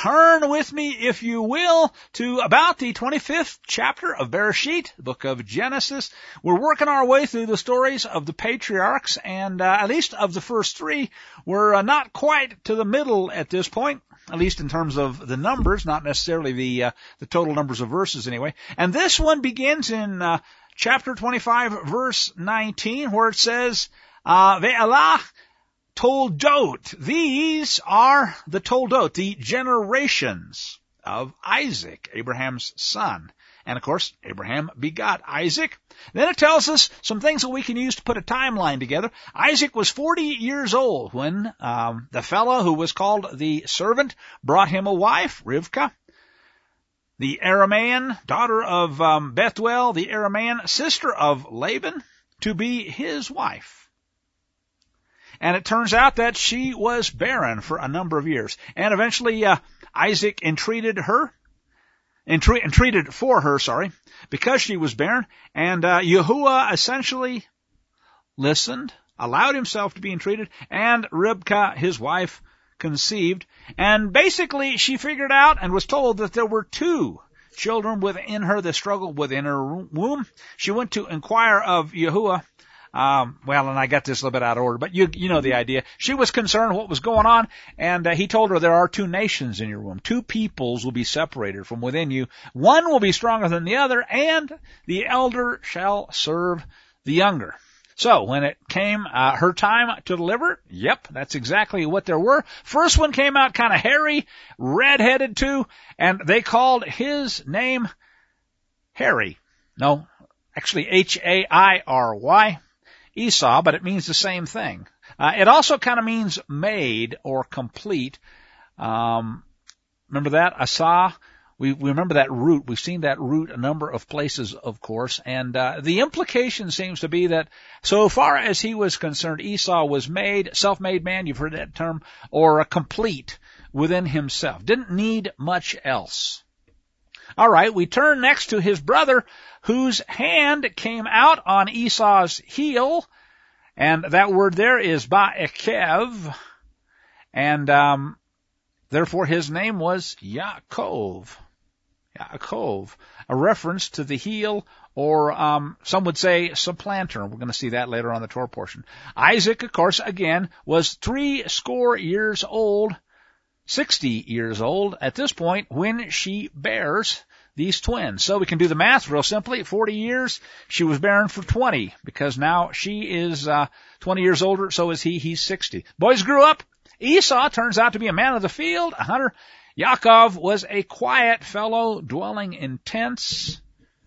turn with me, if you will, to about the 25th chapter of Bereshit, the book of Genesis. We're working our way through the stories of the patriarchs, and at least of the first three, we're not quite to the middle at this point, at least in terms of the numbers, not necessarily the total numbers of verses anyway. And this one begins in chapter 25, verse 19, where it says, Ve'elah Toldot. These are the Toldot, the generations of Isaac, Abraham's son. And of course, Abraham begot Isaac. Then it tells us some things that we can use to put a timeline together. Isaac was 40 years old when the fellow who was called the servant brought him a wife, Rivkah, the Aramean, daughter of Bethuel, the Aramean, sister of Laban, to be his wife. And it turns out that she was barren for a number of years. And eventually Isaac entreated for her, because she was barren. And Yahuwah essentially listened, allowed himself to be entreated, and Rivkah, his wife, conceived. And basically she figured out and was told that there were two children within her that struggled within her womb. She went to inquire of Yahuwah. And I got this a little bit out of order, but you know the idea. She was concerned what was going on, and he told her there are two nations in your womb. Two peoples will be separated from within you. One will be stronger than the other, and the elder shall serve the younger. So when it came her time to deliver, yep, that's exactly what there were. First one came out kind of hairy, red-headed too, and they called his name Harry. No, actually H-A-I-R-Y. Esau, but it means the same thing. It also kind of means made or complete. Remember that? Asa? We remember that root. We've seen that root a number of places, of course. And the implication seems to be that so far as he was concerned, Esau was made, self-made man, you've heard that term, or a complete within himself. Didn't need much else. All right, we turn next to his brother, whose hand came out on Esau's heel, and that word there is ba'ekev, and therefore his name was Yaakov. Yaakov, a reference to the heel, or some would say supplanter. We're going to see that later on the Torah portion. Isaac, of course, again, was 60 years old, 60 years old at this point when she bears these twins. So we can do the math real simply. 40 years, she was barren for 20, because now she is 20 years older, so is he. He's 60. Boys grew up. Esau turns out to be a man of the field, a hunter. Yaakov was a quiet fellow, dwelling in tents.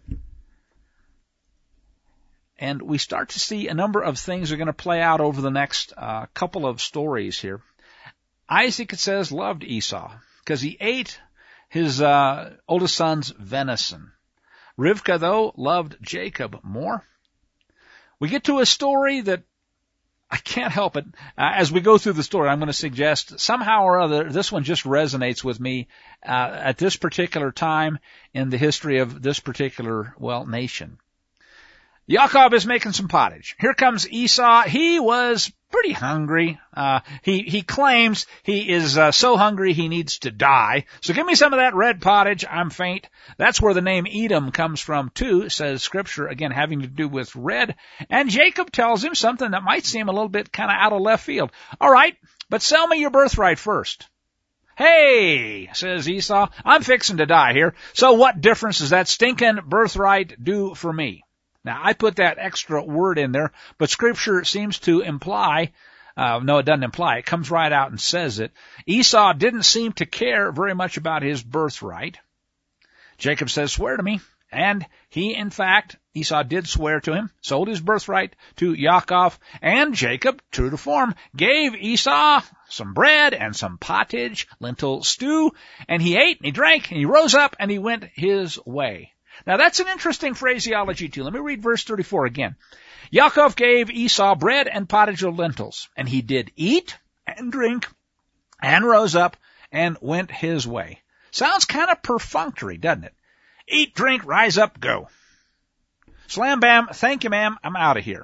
And we start to see a number of things are going to play out over the next couple of stories here. Isaac, it says, loved Esau because he ate his oldest son's venison. Rivkah, though, loved Jacob more. We get to a story that I can't help it. As we go through the story, I'm going to suggest somehow or other this one just resonates with me at this particular time in the history of this particular, nation. Yaakov is making some pottage. Here comes Esau. He was pretty hungry. He claims he is so hungry he needs to die. So give me some of that red pottage. I'm faint. That's where the name Edom comes from too, says Scripture, again having to do with red. And Jacob tells him something that might seem a little bit kind of out of left field. All right, but sell me your birthright first. Hey, says Esau, I'm fixing to die here. So what difference does that stinking birthright do for me? Now, I put that extra word in there, but Scripture seems to imply, no, it doesn't imply, it comes right out and says it. Esau didn't seem to care very much about his birthright. Jacob says, swear to me. And he, in fact, Esau did swear to him, sold his birthright to Yaakov, and Jacob, true to form, gave Esau some bread and some pottage, lentil stew, and he ate and he drank and he rose up and he went his way. Now, that's an interesting phraseology, too. Let me read verse 34 again. Yaakov gave Esau bread and pottage of lentils, and he did eat and drink and rose up and went his way. Sounds kind of perfunctory, doesn't it? Eat, drink, rise up, go. Slam, bam, thank you, ma'am, I'm out of here.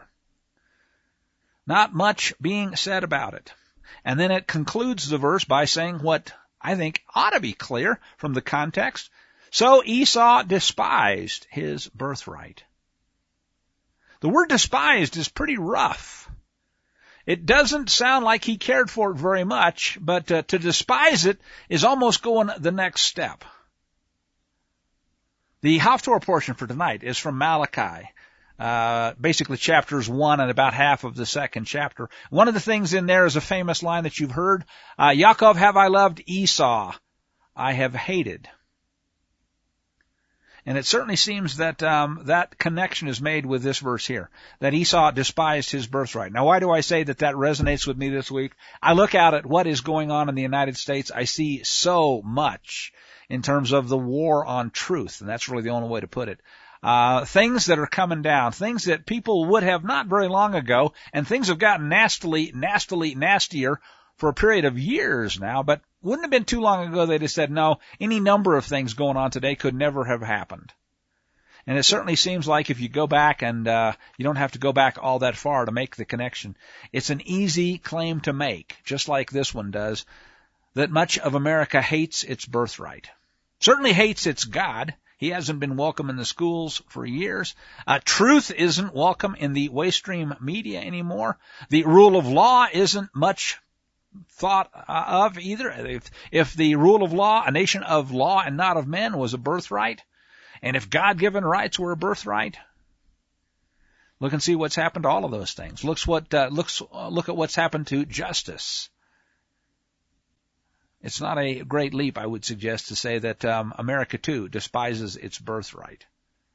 Not much being said about it. And then it concludes the verse by saying what I think, ought to be clear from the context. So Esau despised his birthright. The word despised is pretty rough. It doesn't sound like he cared for it very much, but to despise it is almost going the next step. The Haftorah portion for tonight is from Malachi, basically chapters 1 and about half of the 2nd chapter. One of the things in there is a famous line that you've heard, Yaakov have I loved, Esau I have hated. And it certainly seems that that connection is made with this verse here, that Esau despised his birthright. Now, why do I say that that resonates with me this week? I look out at what is going on in the United States. I see so much in terms of the war on truth, and that's really the only way to put it. Things that are coming down, things that people would have not very long ago, and things have gotten nastier for a period of years now, but wouldn't have been too long ago they'd have said, no, any number of things going on today could never have happened. And it certainly seems like if you go back, and you don't have to go back all that far to make the connection, it's an easy claim to make, just like this one does, that much of America hates its birthright. Certainly hates its God. He hasn't been welcome in the schools for years. Truth isn't welcome in the waystream media anymore. The rule of law isn't much thought of either. If the rule of law, a nation of law and not of men, was a birthright, and if God-given rights were a birthright, look and see what's happened to all of those things. Look at what's happened to justice. It's not a great leap, I would suggest, to say that America, too, despises its birthright.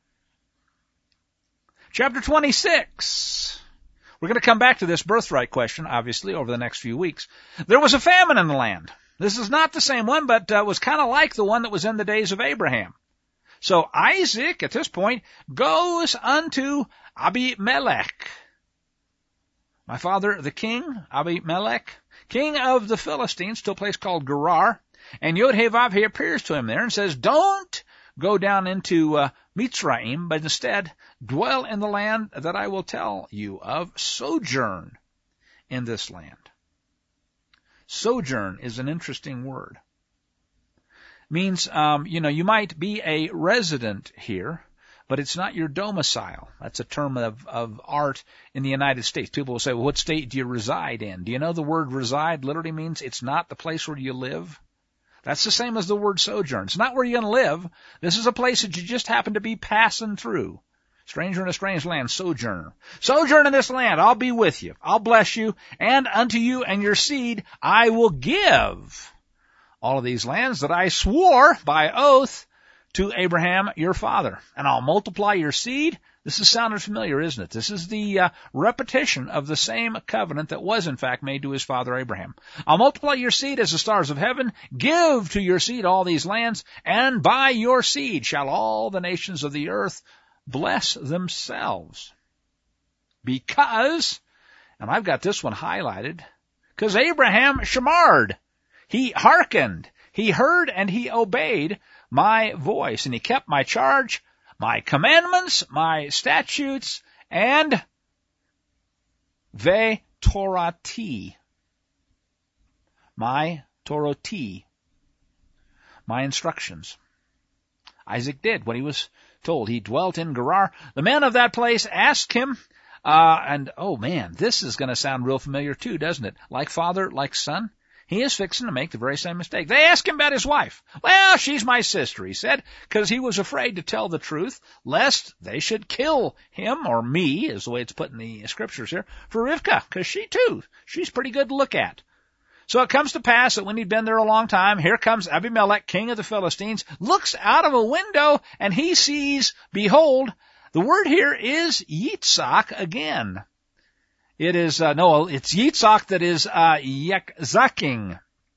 Chapter 26. We're going to come back to this birthright question, obviously, over the next few weeks. There was a famine in the land. This is not the same one, but was kind of like the one that was in the days of Abraham. So Isaac, at this point, goes unto Abimelech. My father, the king, Abimelech, king of the Philistines, to a place called Gerar. And Yod-Heh-Vav, he appears to him there and says, don't go down into Mitzrayim, but instead dwell in the land that I will tell you of. Sojourn in this land. Sojourn is an interesting word. Means, you might be a resident here, but it's not your domicile. That's a term of art in the United States. People will say, well, what state do you reside in? Do you know the word reside literally means it's not the place where you live? That's the same as the word sojourn. It's not where you're going to live. This is a place that you just happen to be passing through. Stranger in a strange land, sojourner. Sojourn in this land, I'll be with you. I'll bless you, and unto you and your seed I will give all of these lands that I swore by oath to Abraham your father. And I'll multiply your seed. This is sounding familiar, isn't it? This is the repetition of the same covenant that was in fact made to his father Abraham. I'll multiply your seed as the stars of heaven. Give to your seed all these lands, and by your seed shall all the nations of the earth bless themselves. Because, and I've got this one highlighted, because Abraham shamarred. He hearkened, he heard, and he obeyed my voice, and he kept my charge, my commandments, my statutes, and Torati, my Toroti, my instructions. Isaac did what he was told. He dwelt in Gerar. The men of that place asked him, and oh man, this is going to sound real familiar too, doesn't it? Like father, like son. He is fixing to make the very same mistake. They asked him about his wife. Well, she's my sister, he said, because he was afraid to tell the truth, lest they should kill him, or me, is the way it's put in the scriptures here, for Rivkah, because she's pretty good to look at. So it comes to pass that when he'd been there a long time, here comes Abimelech, king of the Philistines, looks out of a window, and he sees, behold, the word here is Yitzhak again. It is, it's Yitzhak that is, Yekzaking.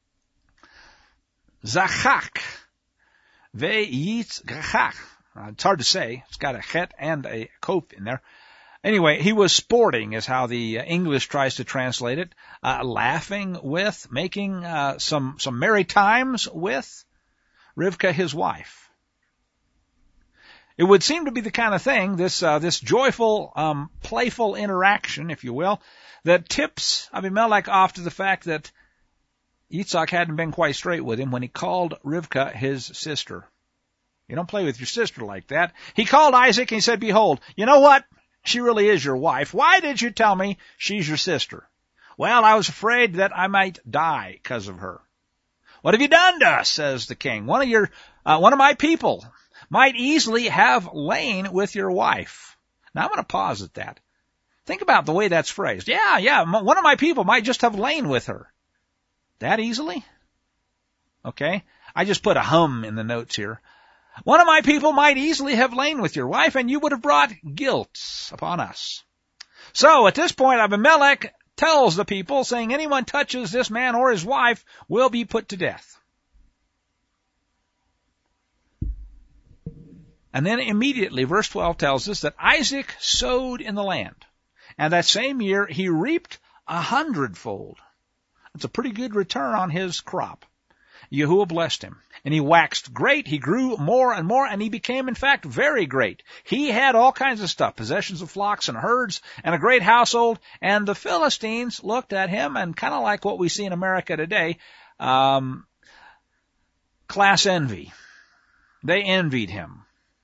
Zachak. Ve-Yitzchak. It's hard to say. It's got a chet and a kof in there. Anyway, he was sporting is how the English tries to translate it. Laughing with, making, some merry times with Rivkah, his wife. It would seem to be the kind of thing, this joyful, playful interaction, if you will, that tips Abimelech off to the fact that Yitzhak hadn't been quite straight with him when he called Rivkah his sister. You don't play with your sister like that. He called Isaac and he said, behold, you know what? She really is your wife. Why did you tell me she's your sister? Well, I was afraid that I might die because of her. What have you done to us? Says the king. One of my people might easily have lain with your wife. Now I'm going to pause at that. Think about the way that's phrased. Yeah, one of my people might just have lain with her. That easily? Okay. I just put a hum in the notes here. One of my people might easily have lain with your wife, and you would have brought guilt upon us. So at this point, Abimelech tells the people, saying, anyone touches this man or his wife will be put to death. And then immediately, verse 12 tells us that Isaac sowed in the land, and that same year he reaped 100-fold. That's a pretty good return on his crop. Yahuwah blessed him, and he waxed great. He grew more and more, and he became, in fact, very great. He had all kinds of stuff, possessions of flocks and herds, and a great household. And the Philistines looked at him, and kind of like what we see in America today, class envy. They envied him.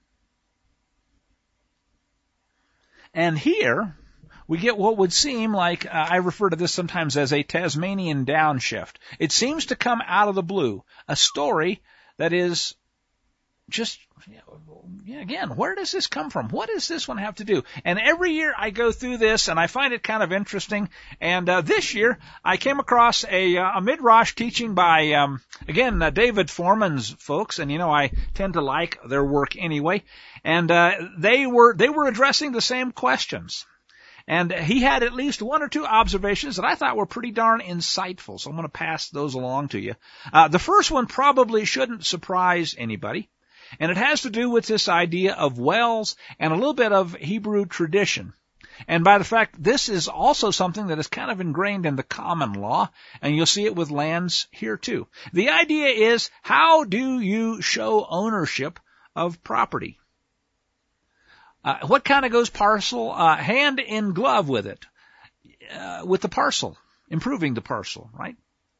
And here we get what would seem like, I refer to this sometimes as a Tasmanian downshift. It seems to come out of the blue, a story that is just, again, where does this come from? What does this one have to do? And every year I go through this, and I find it kind of interesting. And this year I came across a midrash teaching by, again, David Foreman's folks, and I tend to like their work anyway. And they were addressing the same questions. And he had at least one or two observations that I thought were pretty darn insightful, so I'm going to pass those along to you. The first one probably shouldn't surprise anybody, and it has to do with this idea of wells and a little bit of Hebrew tradition. And by the fact, this is also something that is kind of ingrained in the common law, and you'll see it with lands here too. The idea is, how do you show ownership of property? What kind of goes parcel, hand in glove with it, with the parcel, improving the parcel, right?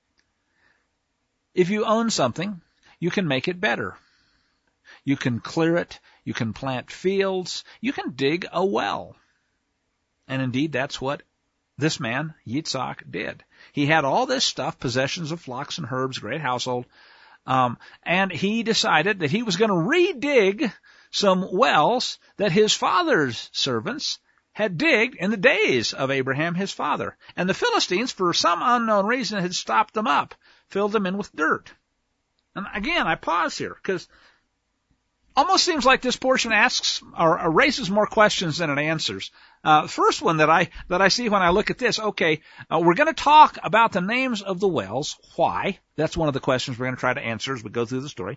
If you own something, you can make it better. You can clear it, you can plant fields, you can dig a well. And indeed, that's what this man, Yitzhak, did. He had all this stuff, possessions of flocks and herds, great household, and he decided that he was going to redig some wells that his father's servants had digged in the days of Abraham, his father. And the Philistines, for some unknown reason, had stopped them up, filled them in with dirt. And again, I pause here, because almost seems like this portion asks or raises more questions than it answers. First one that I see when I look at this, okay, we're going to talk about the names of the wells. Why? That's one of the questions we're going to try to answer as we go through the story.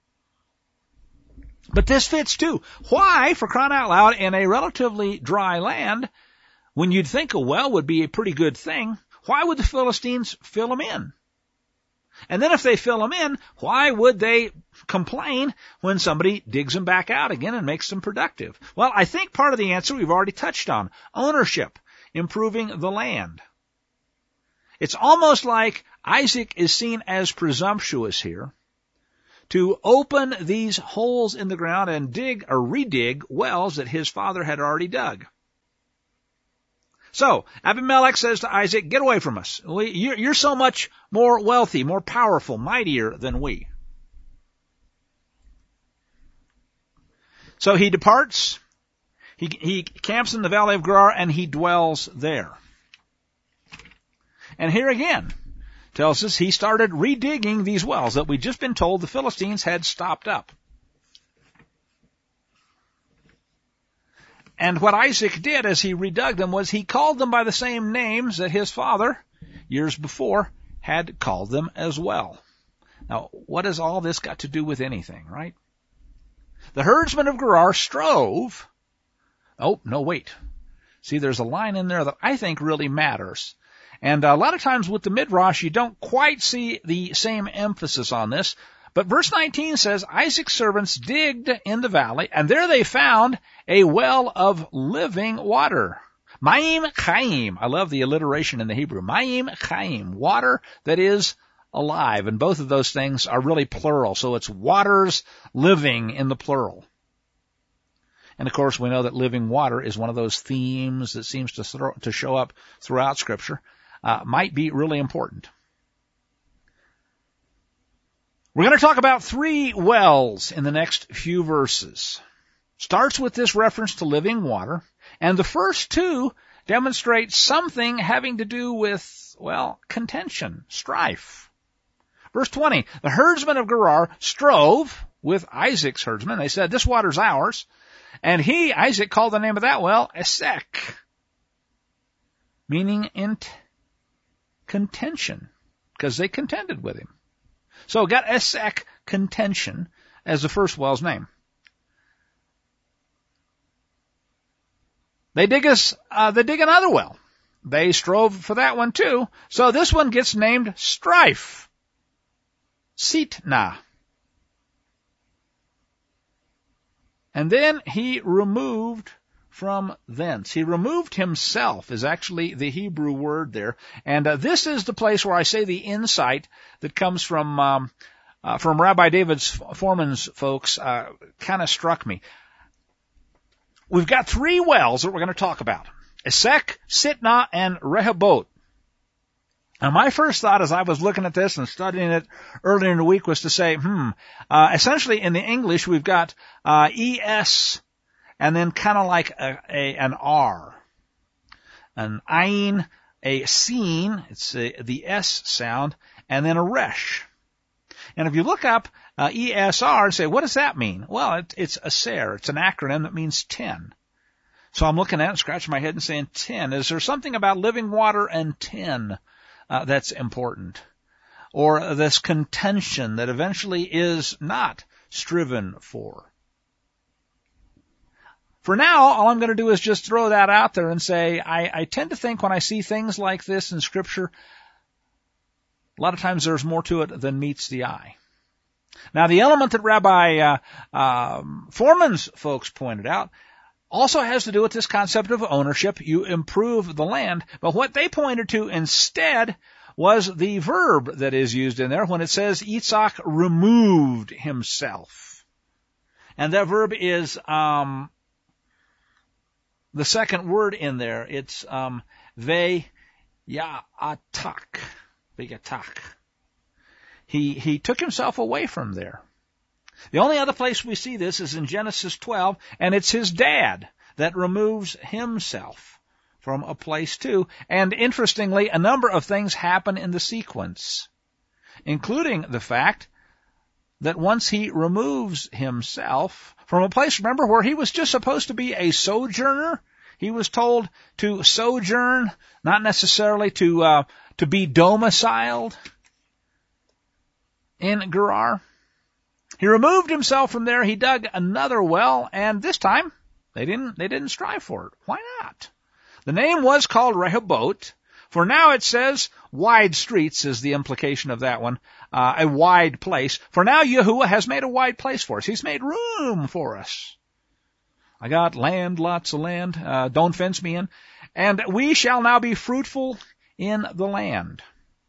But this fits too. Why, for crying out loud, in a relatively dry land, when you'd think a well would be a pretty good thing, why would the Philistines fill them in? And then if they fill them in, why would they complain when somebody digs them back out again and makes them productive? Well, I think part of the answer we've already touched on. Ownership, improving the land. It's almost like Isaac is seen as presumptuous here to open these holes in the ground and dig or redig wells that his father had already dug. So, Abimelech says to Isaac, get away from us. You're so much more wealthy, more powerful, mightier than we. So he departs, he camps in the valley of Gerar, and he dwells there. And here again, tells us he started redigging these wells that we'd just been told the Philistines had stopped up. And what Isaac did as he redug them was he called them by the same names that his father, years before, had called them as well. Now, what has all this got to do with anything, right? The herdsmen of Gerar strove. Oh, no, wait. See, there's a line in there that I think really matters. And a lot of times with the Midrash, you don't quite see the same emphasis on this. But verse 19 says, Isaac's servants digged in the valley, and there they found a well of living water. Ma'im Chaim. I love the alliteration in the Hebrew. Ma'im Chaim. Water that is alive. And both of those things are really plural. So it's waters living in the plural. And of course, we know that living water is one of those themes that seems to show up throughout Scripture. Might be really important. We're going to talk about 3 wells in the next few verses. Starts with this reference to living water, and the first 2 demonstrate something having to do with, well, contention, strife. Verse 20, the herdsmen of Gerar strove with Isaac's herdsmen. They said, this water's ours. And he, Isaac, called the name of that well Esek, meaning contention, because they contended with him. So got Esek, contention, as the first well's name. They dig another well. They strove for that one too. So this one gets named strife. Sitna. And then he removed from thence. He removed himself is actually the Hebrew word there. And this is the place where I say the insight that comes from Rabbi David Foreman's folks kind of struck me. We've got 3 wells that we're going to talk about. Esek, Sitna, and Rehoboth. Now, my first thought as I was looking at this and studying it earlier in the week was to say, essentially in the English we've got ES and then kind of like an R. An Ayin, a Sin, it's the S sound, and then a Resh. And if you look up ESR and say, what does that mean? Well, it's ASER. It's an acronym that means 10. So I'm looking at it and scratching my head and saying 10. Is there something about living water and 10 that's important? Or this contention that eventually is not striven for? For now, all I'm going to do is just throw that out there and say, I tend to think when I see things like this in Scripture, a lot of times there's more to it than meets the eye. Now, the element that Rabbi Foreman's folks pointed out also has to do with this concept of ownership. You improve the land. But what they pointed to instead was the verb that is used in there when it says Isaac removed himself. And that verb is the second word in there. It's ve'yatak. Ve'yatak. He took himself away from there. The only other place we see this is in Genesis 12, and it's his dad that removes himself from a place too. And interestingly, a number of things happen in the sequence, including the fact that once he removes himself from a place, remember, where he was just supposed to be a sojourner, he was told to sojourn, not necessarily to be domiciled in Gerar. He removed himself from there. He dug another well, and this time they didn't strive for it. Why not? The name was called Rehoboth. For now it says wide streets is the implication of that one, a wide place. For now Yahuwah has made a wide place for us. He's made room for us. I got land, lots of land. Don't fence me in. And we shall now be fruitful in the land.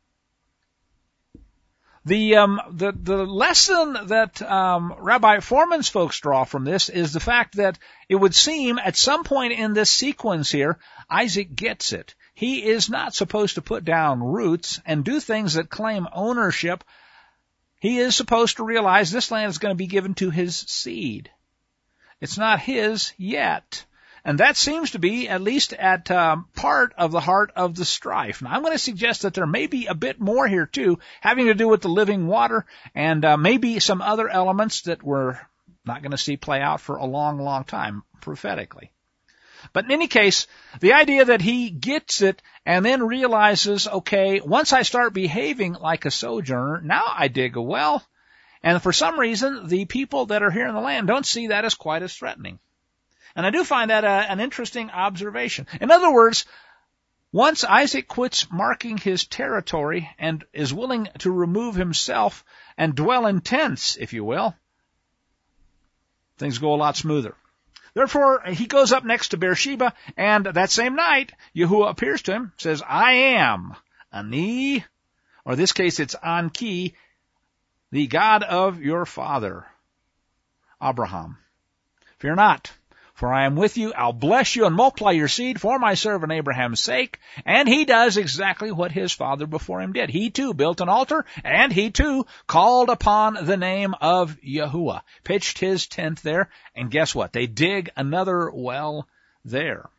The lesson that Rabbi Foreman's folks draw from this is the fact that it would seem at some point in this sequence here, Isaac gets it. He is not supposed to put down roots and do things that claim ownership. He is supposed to realize this land is going to be given to his seed. It's not his yet. And that seems to be, at least at part of the heart of the strife. Now, I'm going to suggest that there may be a bit more here, too, having to do with the living water and maybe some other elements that we're not going to see play out for a long, long time, prophetically. But in any case, the idea that he gets it and then realizes, okay, once I start behaving like a sojourner, now I dig a well. And for some reason, the people that are here in the land don't see that as quite as threatening. And I do find that an interesting observation. In other words, once Isaac quits marking his territory and is willing to remove himself and dwell in tents, if you will, things go a lot smoother. Therefore, he goes up next to Beersheba, and that same night, Yahuwah appears to him, says, I am, or in this case it's Anki, the God of your father, Abraham. Fear not, for I am with you. I'll bless you and multiply your seed for my servant Abraham's sake. And he does exactly what his father before him did. He too built an altar, and he too called upon the name of Yahuwah, pitched his tent there, and guess what? They dig another well there.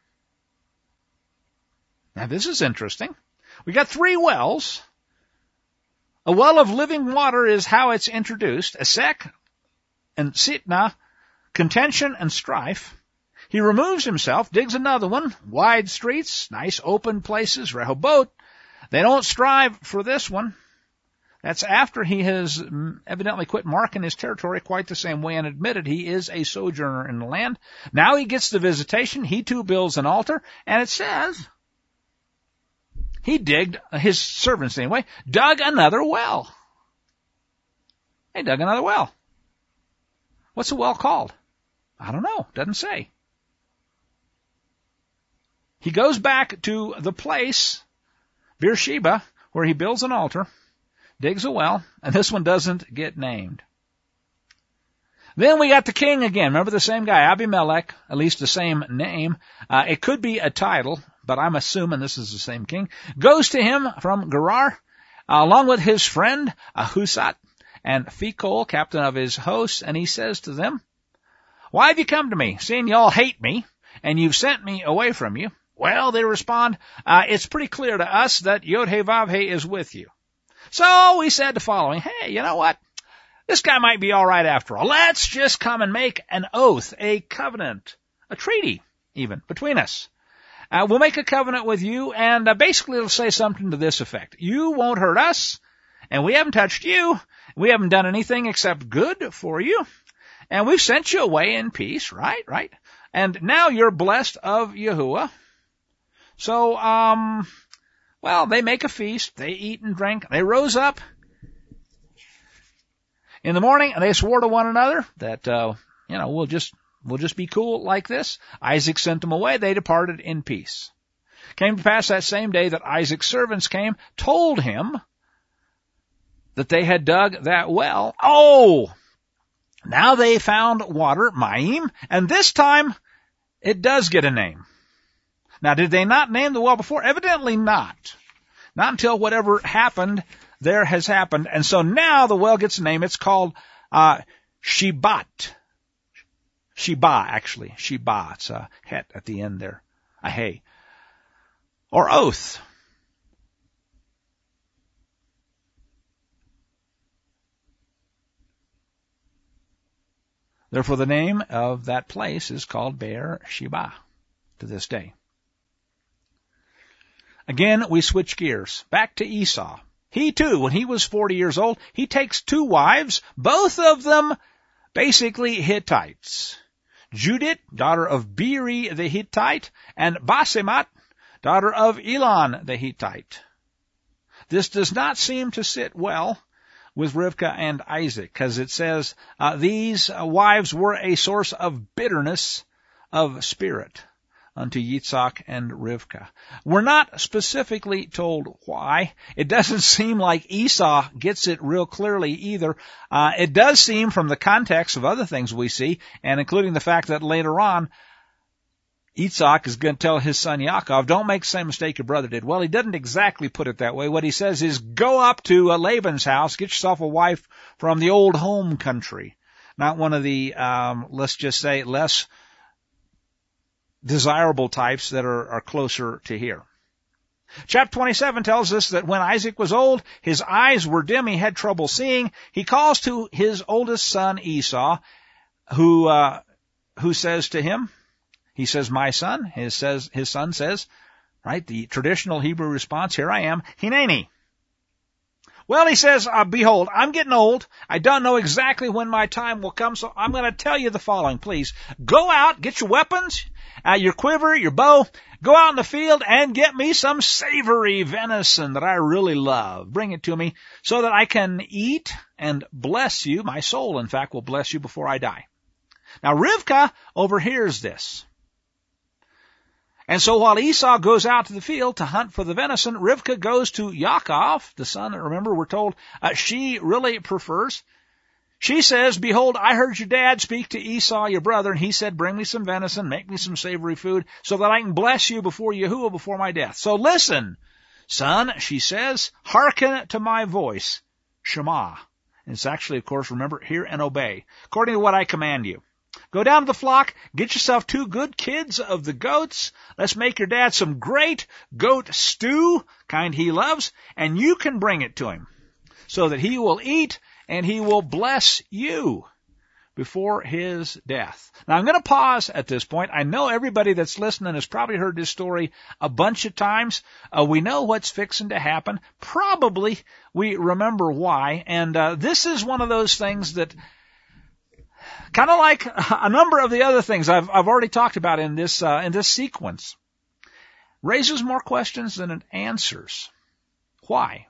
Now this is interesting. We got 3 wells. A well of living water is how it's introduced. Esek and Sitna, contention and strife. He removes himself, digs another one, wide streets, nice open places, Rehoboth. They don't strive for this one. That's after he has evidently quit marking his territory quite the same way and admitted he is a sojourner in the land. Now he gets the visitation. He too builds an altar, and it says he digged, his servants anyway, dug another well. They dug another well. What's the well called? I don't know. Doesn't say. He goes back to the place, Beersheba, where he builds an altar, digs a well, and this one doesn't get named. Then we got the king again. Remember the same guy, Abimelech, at least the same name. It could be a title, but I'm assuming this is the same king. Goes to him from Gerar, along with his friend Ahusat and Phicol, captain of his hosts, and he says to them, "Why have you come to me, seeing you all hate me, and you've sent me away from you?" Well, they respond, it's pretty clear to us that Yod-Heh-Vav-Heh is with you. So we said the following, hey, you know what? This guy might be all right after all. Let's just come and make an oath, a covenant, a treaty even, between us. We'll make a covenant with you, and basically it'll say something to this effect. You won't hurt us, and we haven't touched you. We haven't done anything except good for you. And we've sent you away in peace, right? And now you're blessed of Yahuwah. So, well, they make a feast. They eat and drink. They rose up in the morning, and they swore to one another that, we'll just be cool like this. Isaac sent them away. They departed in peace. Came to pass that same day that Isaac's servants came, told him that they had dug that well. Oh! Now they found water, Maim, and this time it does get a name. Now, did they not name the well before? Evidently not. Not until whatever happened there has happened. And so now the well gets a name. It's called Shebat. Sheba, actually. Sheba. It's a het at the end there. A hey. Or oath. Therefore, the name of that place is called Beer Sheba to this day. Again, we switch gears. Back to Esau. He too, when he was 40 years old, he takes 2 wives, both of them basically Hittites. Judith, daughter of Beeri the Hittite, and Basemat, daughter of Elon the Hittite. This does not seem to sit well with Rivkah and Isaac, because it says these wives were a source of bitterness of spirit unto Yitzhak and Rivkah. We're not specifically told why. It doesn't seem like Esau gets it real clearly either. It does seem from the context of other things we see, and including the fact that later on, Yitzhak is going to tell his son Yaakov, don't make the same mistake your brother did. Well, he doesn't exactly put it that way. What he says is, go up to Laban's house, get yourself a wife from the old home country. Not one of the, let's just say, less desirable types that are closer to here. Chapter 27 tells us that when Isaac was old, his eyes were dim, he had trouble seeing. He calls to his oldest son Esau, who says to him, he says, my son. His son says, right, the traditional Hebrew response, here I am, Hineni. Well, he says, behold, I'm getting old. I don't know exactly when my time will come, so I'm going to tell you the following. Please, go out, get your weapons, your quiver, your bow, go out in the field and get me some savory venison that I really love. Bring it to me so that I can eat and bless you. My soul, in fact, will bless you before I die. Now, Rivkah overhears this. And so while Esau goes out to the field to hunt for the venison, Rivkah goes to Yaakov, the son that, remember, we're told she really prefers. She says, behold, I heard your dad speak to Esau, your brother, and he said, bring me some venison, make me some savory food, so that I can bless you before Yahuwah, before my death. So listen, son, she says, hearken to my voice, Shema. And it's actually, of course, remember, hear and obey, according to what I command you. Go down to the flock, get yourself 2 good kids of the goats. Let's make your dad some great goat stew, kind he loves, and you can bring it to him, so that he will eat and he will bless you before his death. Now, I'm going to pause at this point. I know everybody that's listening has probably heard this story a bunch of times. We know what's fixing to happen. Probably we remember why. And this is one of those things that, kind of like a number of the other things I've already talked about in this sequence, raises more questions than it answers. Why?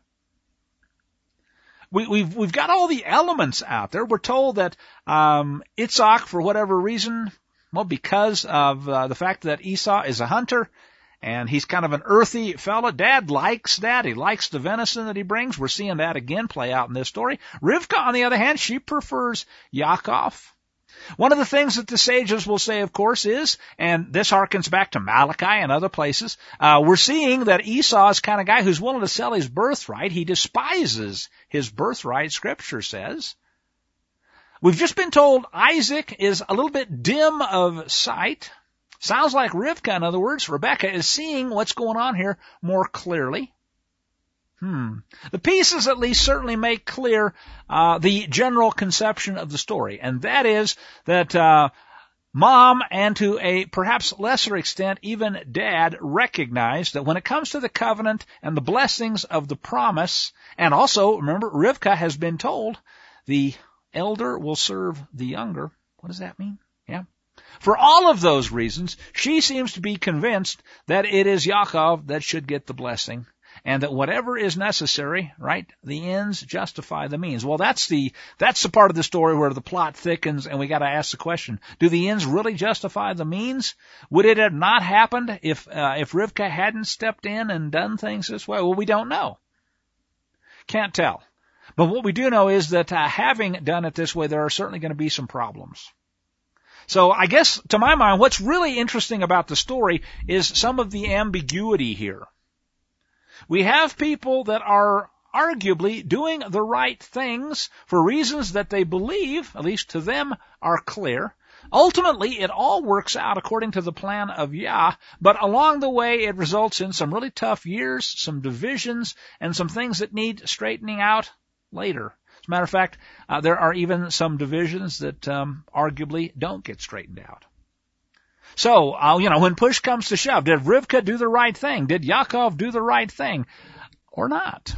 We've got all the elements out there. We're told that Yitzhak, for whatever reason, well, because of the fact that Esau is a hunter and he's kind of an earthy fella, Dad likes that. He likes the venison that he brings. We're seeing that again play out in this story. Rivkah, on the other hand, she prefers Yaakov. One of the things that the sages will say, of course, is, and this harkens back to Malachi and other places, we're seeing that Esau is the kind of guy who's willing to sell his birthright. He despises his birthright, Scripture says. We've just been told Isaac is a little bit dim of sight. Sounds like Rivkah, in other words, Rebekah, is seeing what's going on here more clearly. The pieces at least certainly make clear the general conception of the story, and that is that Mom, and to a perhaps lesser extent even Dad, recognize that when it comes to the covenant and the blessings of the promise, and also, remember, Rivkah has been told the elder will serve the younger. What does that mean? Yeah. For all of those reasons, she seems to be convinced that it is Yaakov that should get the blessing, and that whatever is necessary, right, the ends justify the means. Well, that's the part of the story where the plot thickens, and we got to ask the question: do the ends really justify the means? Would it have not happened if Rivkah hadn't stepped in and done things this way? Well, we don't know. Can't tell. But what we do know is that having done it this way, there are certainly going to be some problems. So I guess, to my mind, what's really interesting about the story is some of the ambiguity here. We have people that are arguably doing the right things for reasons that they believe, at least to them, are clear. Ultimately, it all works out according to the plan of Yah, but along the way it results in some really tough years, some divisions, and some things that need straightening out later. As a matter of fact, there are even some divisions that arguably don't get straightened out. So, when push comes to shove, did Rivkah do the right thing? Did Yaakov do the right thing? Or not?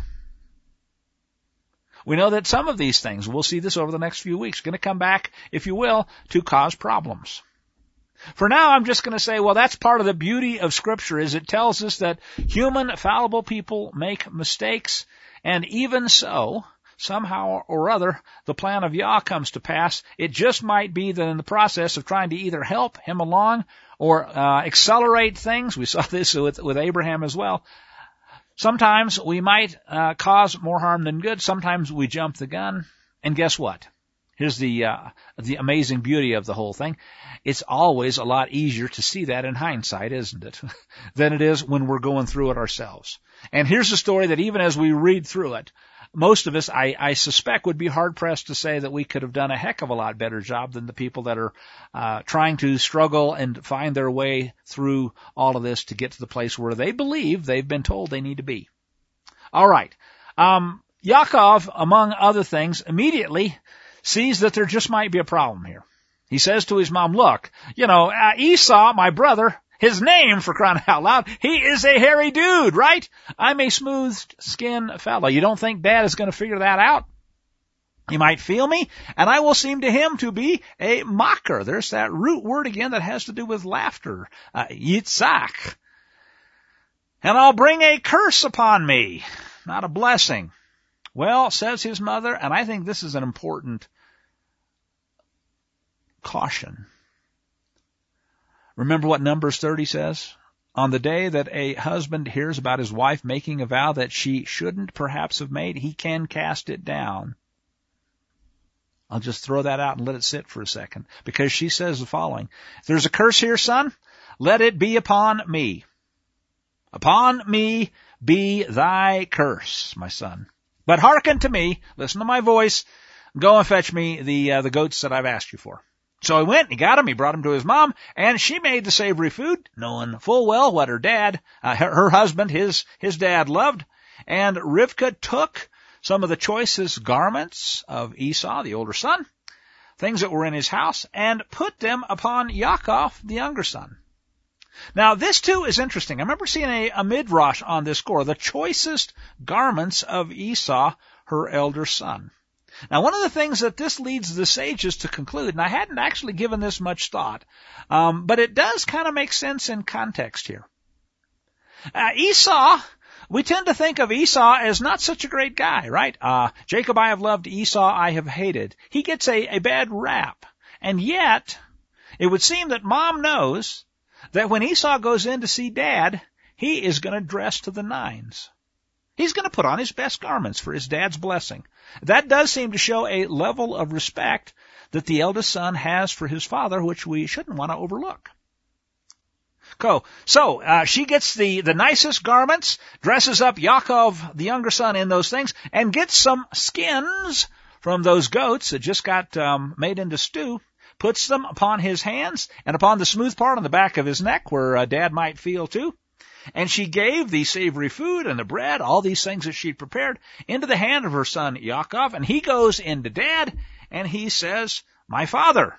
We know that some of these things, we'll see this over the next few weeks, going to come back, if you will, to cause problems. For now, I'm just going to say, well, that's part of the beauty of Scripture, is it tells us that human, fallible people make mistakes, and even so, somehow or other, the plan of Yah comes to pass. It just might be that in the process of trying to either help him along or accelerate things, we saw this with Abraham as well, sometimes we might cause more harm than good. Sometimes we jump the gun. And guess what? Here's the amazing beauty of the whole thing. It's always a lot easier to see that in hindsight, isn't it, than it is when we're going through it ourselves. And here's a story that even as we read through it, most of us, I suspect, would be hard-pressed to say that we could have done a heck of a lot better job than the people that are trying to struggle and find their way through all of this to get to the place where they believe they've been told they need to be. All right. Yaakov, among other things, immediately sees that there just might be a problem here. He says to his mom, look, Esau, my brother, his name, for crying out loud, he is a hairy dude, right? I'm a smooth-skinned fellow. You don't think Dad is going to figure that out? He might feel me, and I will seem to him to be a mocker. There's that root word again that has to do with laughter, yitzhak. And I'll bring a curse upon me, not a blessing. Well, says his mother, and I think this is an important caution. Remember what Numbers 30 says? on the day that a husband hears about his wife making a vow that she shouldn't perhaps have made, he can cast it down. I'll just throw that out and let it sit for a second, because she says the following: if there's a curse here, son, let it be upon me. Upon me be thy curse, my son. But hearken to me, listen to my voice, go and fetch me the goats that I've asked you for. So he went, he got him, he brought him to his mom, and she made the savory food, knowing full well what her dad, her husband, his dad loved. And Rivkah took some of the choicest garments of Esau, the older son, things that were in his house, and put them upon Yaakov, the younger son. Now, this too is interesting. I remember seeing a midrash on this score, the choicest garments of Esau, her elder son. Now, one of the things that this leads the sages to conclude, and I hadn't actually given this much thought, but it does kind of make sense in context here. Esau, we tend to think of Esau as not such a great guy, right? Jacob I have loved, Esau I have hated. He gets a bad rap. And yet, it would seem that mom knows that when Esau goes in to see dad, he is going to dress to the nines. He's going to put on his best garments for his dad's blessing. That does seem to show a level of respect that the eldest son has for his father, which we shouldn't want to overlook. So she gets the nicest garments, dresses up Yaakov, the younger son, in those things, and gets some skins from those goats that just got made into stew, puts them upon his hands and upon the smooth part on the back of his neck where dad might feel too. And she gave the savory food and the bread, all these things that she'd prepared, into the hand of her son Yaakov, and he goes into dad, and he says, my father.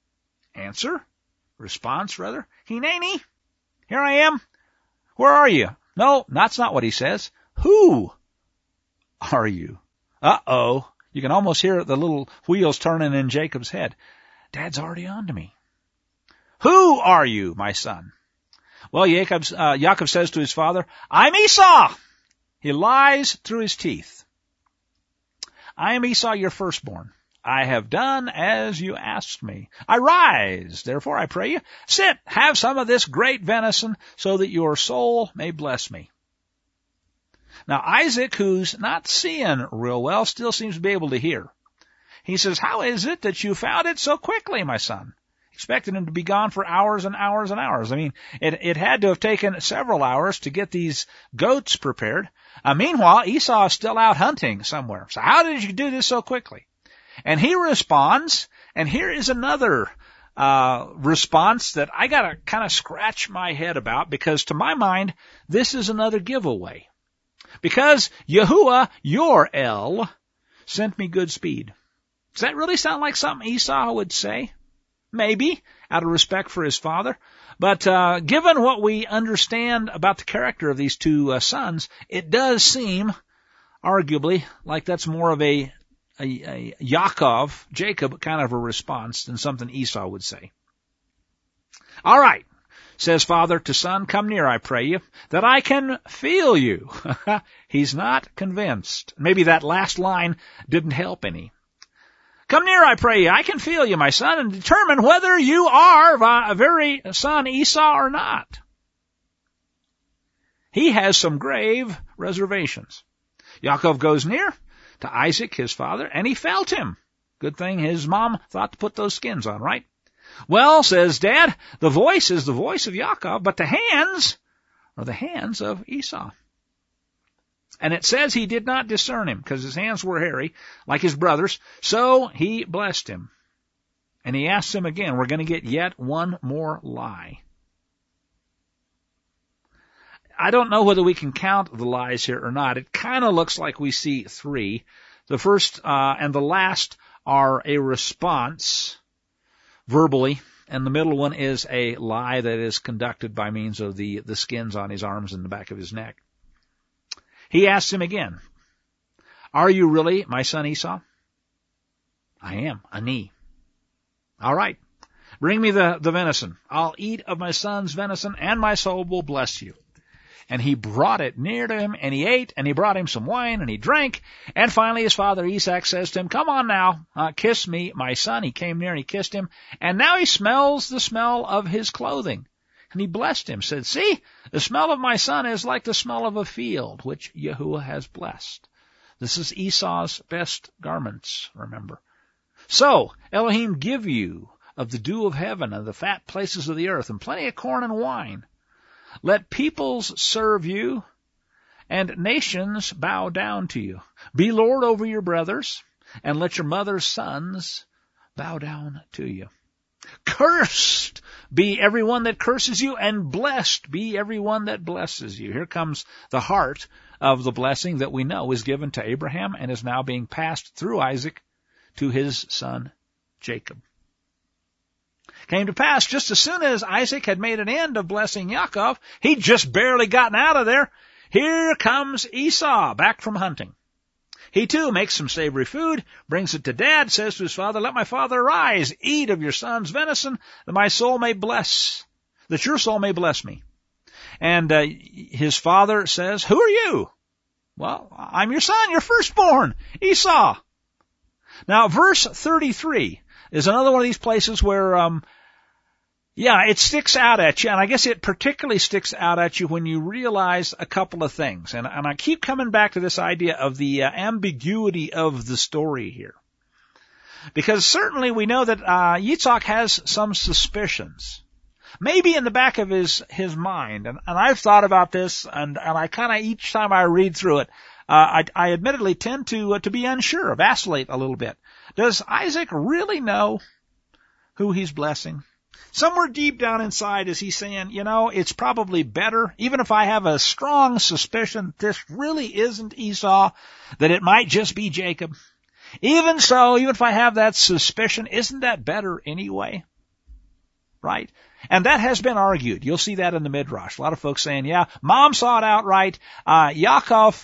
Response, Hineni, here I am. Where are you? No, that's not what he says. Who are you? Uh-oh. You can almost hear the little wheels turning in Jacob's head. Dad's already on to me. Who are you, my son? Well, Yaakov says to his father, I'm Esau. He lies through his teeth. I am Esau, your firstborn. I have done as you asked me. I rise, therefore I pray you, sit, have some of this great venison, so that your soul may bless me. Now Isaac, who's not seeing real well, still seems to be able to hear. He says, how is it that you found it so quickly, my son? Expected him to be gone for hours and hours and hours. I mean, it had to have taken several hours to get these goats prepared. Meanwhile, Esau is still out hunting somewhere. So how did you do this so quickly? And he responds, and here is another response that I got to kind of scratch my head about, because to my mind, this is another giveaway. Because Yahuwah, your El, sent me good speed. Does that really sound like something Esau would say? Maybe, out of respect for his father. But given what we understand about the character of these two sons, it does seem, arguably, like that's more of a Yaakov, Jacob kind of a response than something Esau would say. All right, says father to son, come near, I pray you, that I can feel you. He's not convinced. Maybe that last line didn't help any. Come near, I pray you. I can feel you, my son, and determine whether you are a very son Esau or not. He has some grave reservations. Yaakov goes near to Isaac, his father, and he felt him. Good thing his mom thought to put those skins on, right? Well, says Dad, the voice is the voice of Yaakov, but the hands are the hands of Esau. And it says he did not discern him, because his hands were hairy, like his brothers, so he blessed him. And he asked him again. We're going to get yet one more lie. I don't know whether we can count the lies here or not. It kind of looks like we see three. The first and the last are a response verbally, and the middle one is a lie that is conducted by means of the skins on his arms and the back of his neck. He asked him again, are you really my son Esau? I am, Ani. All right, bring me the venison. I'll eat of my son's venison, and my soul will bless you. And he brought it near to him, and he ate, and he brought him some wine, and he drank. And finally his father Isaac says to him, come on now, kiss me, my son. He came near and he kissed him, and now he smells the smell of his clothing. And he blessed him, said, "See, the smell of my son is like the smell of a field, which Yahuwah has blessed." This is Esau's best garments, remember. "So Elohim give you of the dew of heaven and the fat places of the earth, and plenty of corn and wine. Let peoples serve you, and nations bow down to you. Be lord over your brothers, and let your mother's sons bow down to you. Cursed be everyone that curses you, and blessed be everyone that blesses you." Here comes the heart of the blessing that we know is given to Abraham and is now being passed through Isaac to his son Jacob. Came to pass, just as soon as Isaac had made an end of blessing Yaakov, he'd just barely gotten out of there, here comes Esau back from hunting. He too makes some savory food, brings it to Dad, says to his father, "Let my father arise, eat of your son's venison, that your soul may bless me." And his father says, "Who are you?" "Well, I'm your son, your firstborn, Esau." Now, verse 33 is another one of these places where, it sticks out at you, and I guess it particularly sticks out at you when you realize a couple of things. And I keep coming back to this idea of the ambiguity of the story here. Because certainly we know that Yitzhak has some suspicions. Maybe in the back of his mind, and I've thought about this, and I kind of, each time I read through it, I admittedly tend to be unsure, vacillate a little bit. Does Isaac really know who he's blessing? Somewhere deep down inside is he saying, it's probably better, even if I have a strong suspicion this really isn't Esau, that it might just be Jacob. Even so, even if I have that suspicion, isn't that better anyway? Right? And that has been argued. You'll see that in the Midrash. A lot of folks saying, Mom saw it outright. Yaakov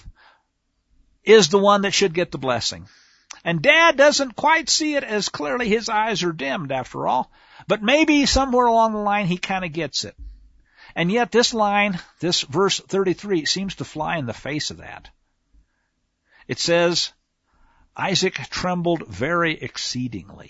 is the one that should get the blessing. And Dad doesn't quite see it as clearly. His eyes are dimmed, after all. But maybe somewhere along the line he kind of gets it. And yet this line, this verse 33, seems to fly in the face of that. It says, Isaac trembled very exceedingly.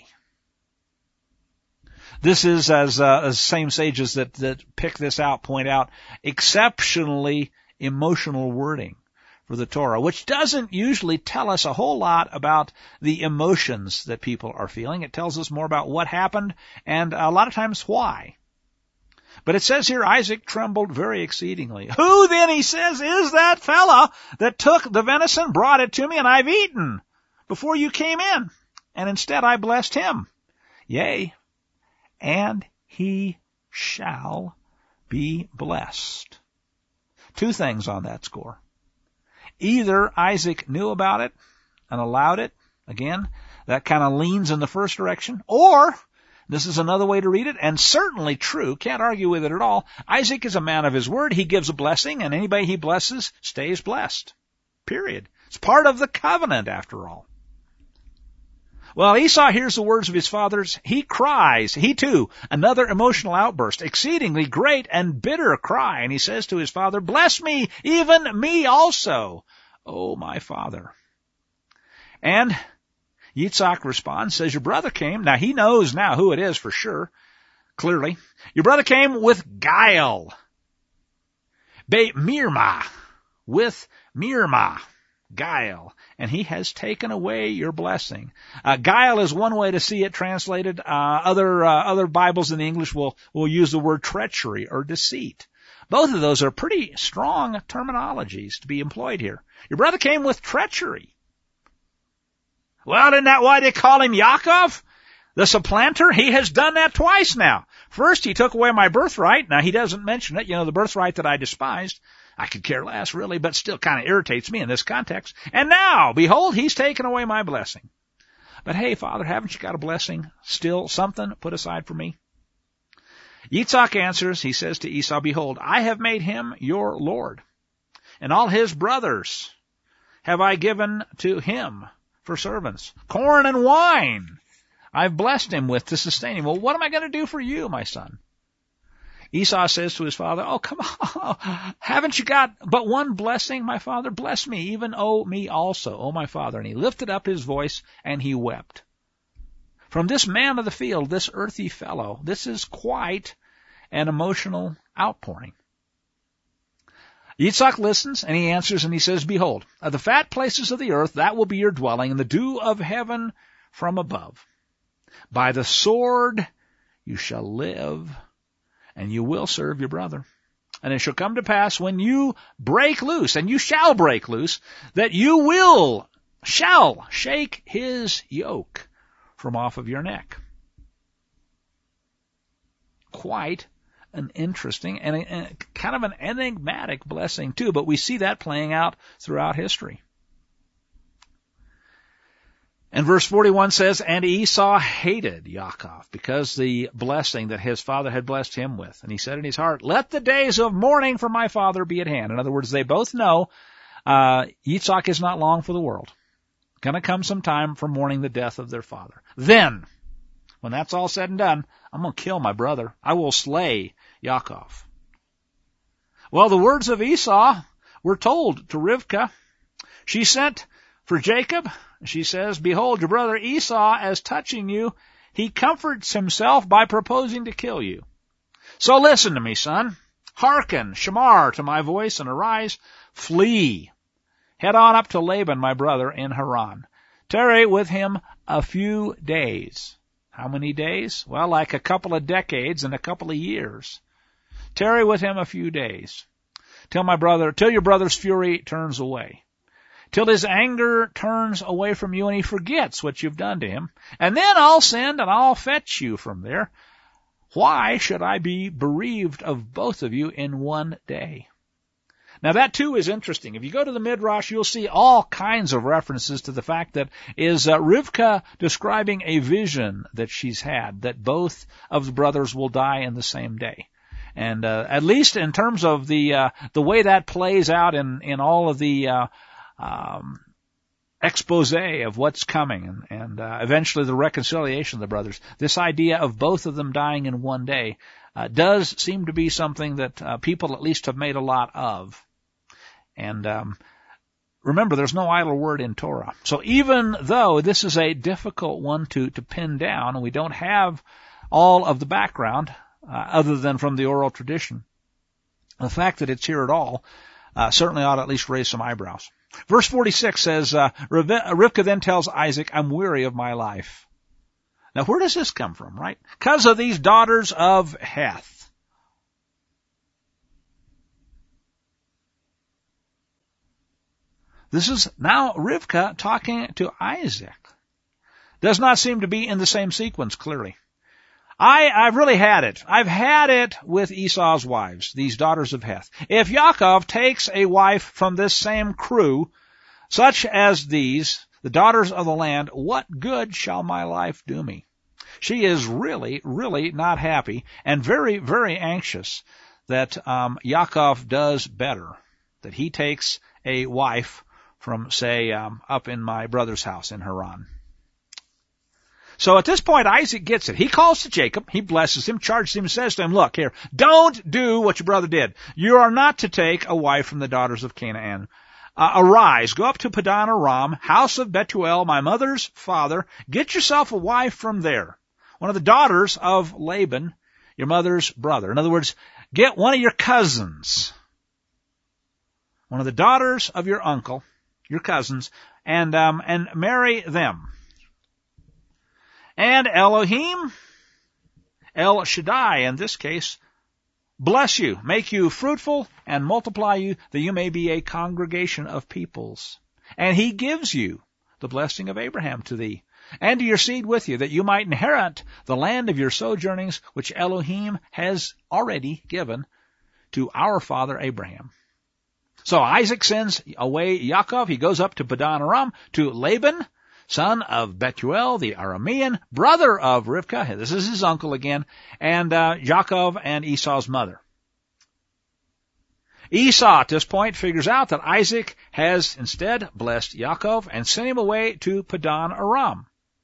This is, as same sages that pick this out point out, exceptionally emotional wording for the Torah, which doesn't usually tell us a whole lot about the emotions that people are feeling. It tells us more about what happened and a lot of times why. But it says here, Isaac trembled very exceedingly. Who then, he says, is that fella that took the venison, brought it to me, and I've eaten before you came in? And instead I blessed him. Yea, and he shall be blessed. Two things on that score. Either Isaac knew about it and allowed it. Again, that kind of leans in the first direction. Or, this is another way to read it, and certainly true, can't argue with it at all, Isaac is a man of his word. He gives a blessing, and anybody he blesses stays blessed. Period. It's part of the covenant, after all. Well, Esau hears the words of his fathers. He cries, he too, another emotional outburst, exceedingly great and bitter cry. And he says to his father, "Bless me, even me also, O my father." And Yitzhak responds, says, "Your brother came." Now he knows now who it is for sure, clearly. "Your brother came with guile. Be mirma, with mirma. Guile, and he has taken away your blessing." Guile is one way to see it translated. Other Bibles in the English will use the word treachery or deceit. Both of those are pretty strong terminologies to be employed here. Your brother came with treachery. Well, isn't that why they call him Yaakov, the supplanter? He has done that twice now. First, he took away my birthright. Now, he doesn't mention it, the birthright that I despised. I could care less, really, but still kind of irritates me in this context. And now, behold, he's taken away my blessing. But hey, Father, haven't you got a blessing still, something put aside for me? Yitzhak answers, he says to Esau, "Behold, I have made him your Lord, and all his brothers have I given to him for servants. Corn and wine I've blessed him with to sustain him." Well, what am I going to do for you, my son? Esau says to his father, "Oh, come on. Haven't you got but one blessing, my father? Bless me, even me also, O my father." And he lifted up his voice and he wept. From this man of the field, this earthy fellow, this is quite an emotional outpouring. Yitzhak listens, and he answers, and he says, "Behold, of the fat places of the earth, that will be your dwelling, and the dew of heaven from above. By the sword you shall live, and you will serve your brother. And it shall come to pass when you break loose, and you shall break loose, that you shall shake his yoke from off of your neck." Quite an interesting and kind of an enigmatic blessing too, but we see that playing out throughout history. And verse 41 says, "And Esau hated Yaakov because the blessing that his father had blessed him with. And he said in his heart, let the days of mourning for my father be at hand." In other words, they both know Yitzhak is not long for the world. Going to come some time for mourning the death of their father. Then, when that's all said and done, I'm going to kill my brother. I will slay Yaakov. Well, the words of Esau were told to Rivkah. She sent for Jacob. She says, "Behold, your brother Esau, as touching you, he comforts himself by proposing to kill you. So listen to me, son. Hearken, Shamar, to my voice, and arise, flee. Head on up to Laban, my brother, in Haran. Tarry with him a few days." How many days? Well, like a couple of decades and a couple of years. Tarry with him a few days. Till your brother's fury turns away. Till his anger turns away from you and he forgets what you've done to him. And then I'll send and I'll fetch you from there. Why should I be bereaved of both of you in one day? Now that too is interesting. If you go to the Midrash, you'll see all kinds of references to the fact that is Rivkah describing a vision that she's had, that both of the brothers will die in the same day. And at least in terms of the way that plays out in all of the expose of what's coming and eventually the reconciliation of the brothers, this idea of both of them dying in one day does seem to be something that people at least have made a lot of. And remember, there's no idle word in Torah. So even though this is a difficult one to pin down, and we don't have all of the background other than from the oral tradition, the fact that it's here at all certainly ought to at least raise some eyebrows. Verse 46 says, Rivkah then tells Isaac, "I'm weary of my life." Now where does this come from, right? Because of these daughters of Heth. This is now Rivkah talking to Isaac. Does not seem to be in the same sequence, clearly. I've really had it. I've had it with Esau's wives, these daughters of Heth. If Yaakov takes a wife from this same crew, such as these, the daughters of the land, what good shall my life do me? She is really, really not happy and very, very anxious that Yaakov does better, that he takes a wife from, say, up in my brother's house in Haran. So at this point, Isaac gets it. He calls to Jacob, he blesses him, charges him, and says to him, "Look here, don't do what your brother did. You are not to take a wife from the daughters of Canaan. Arise, go up to Padan Aram, house of Bethuel, my mother's father. Get yourself a wife from there, one of the daughters of Laban, your mother's brother." In other words, get one of your cousins, one of the daughters of your uncle, your cousins, and marry them. And Elohim, El Shaddai in this case, bless you, make you fruitful, and multiply you, that you may be a congregation of peoples. And he gives you the blessing of Abraham to thee, and to your seed with you, that you might inherit the land of your sojournings, which Elohim has already given to our father Abraham. So Isaac sends away Yaakov. He goes up to Padan Aram, to Laban, son of Bethuel, the Aramean, brother of Rivkah. This is his uncle again, and Yaakov and Esau's mother. Esau, at this point, figures out that Isaac has instead blessed Yaakov and sent him away to Padan Aram.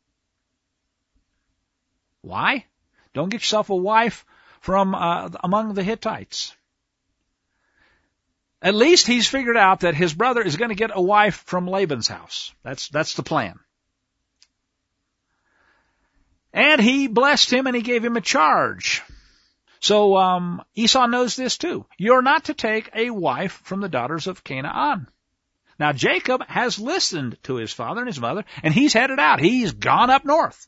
Why? Don't get yourself a wife from among the Hittites. At least he's figured out that his brother is going to get a wife from Laban's house. That's the plan. And he blessed him and he gave him a charge. So Esau knows this too. You're not to take a wife from the daughters of Canaan. Now Jacob has listened to his father and his mother, and he's headed out. He's gone up north.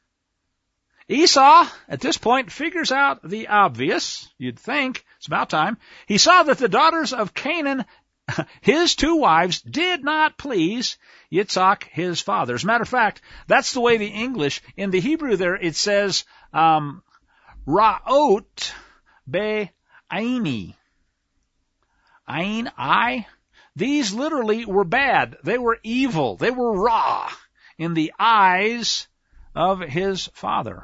Esau, at this point, figures out the obvious. You'd think it's about time. He saw that the daughters of Canaan, his 2 wives, did not please Yitzhak, his father. As a matter of fact, that's the way the English, in the Hebrew there, it says, Ra'ot be'aini. Ain, I. These literally were bad. They were evil. They were raw in the eyes of his father.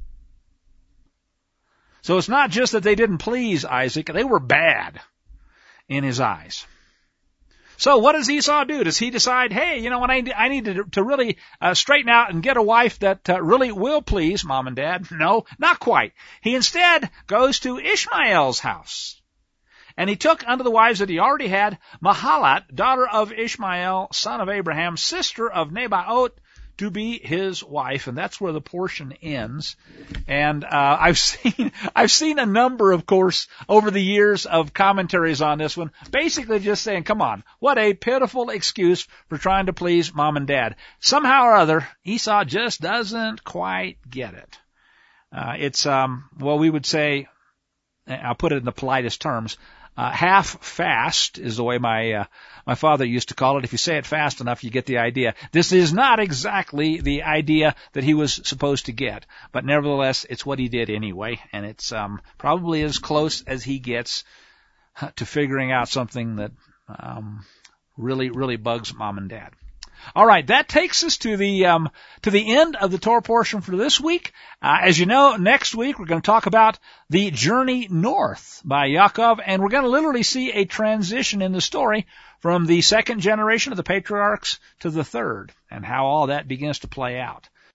So it's not just that they didn't please Isaac, they were bad in his eyes. So what does Esau do? Does he decide, hey, you know what, I need to really straighten out and get a wife that really will please Mom and Dad? No, not quite. He instead goes to Ishmael's house. And he took unto the wives that he already had Mahalat, daughter of Ishmael, son of Abraham, sister of Nebaioth, to be his wife, and that's where the portion ends. And I've seen a number, of course, over the years of commentaries on this one, basically just saying, come on, what a pitiful excuse for trying to please Mom and Dad. Somehow or other, Esau just doesn't quite get it. It's we would say, I'll put it in the politest terms, half-fast is the way my father used to call it. If you say it fast enough, you get the idea. This is not exactly the idea that he was supposed to get, but nevertheless, it's what he did anyway, and it's probably as close as he gets to figuring out something that really, really bugs Mom and Dad. All right, that takes us to the end of the Torah portion for this week. As you know, next week we're going to talk about the journey north by Yaakov, and we're going to literally see a transition in the story from the 2nd generation of the patriarchs to the 3rd, and how all that begins to play out.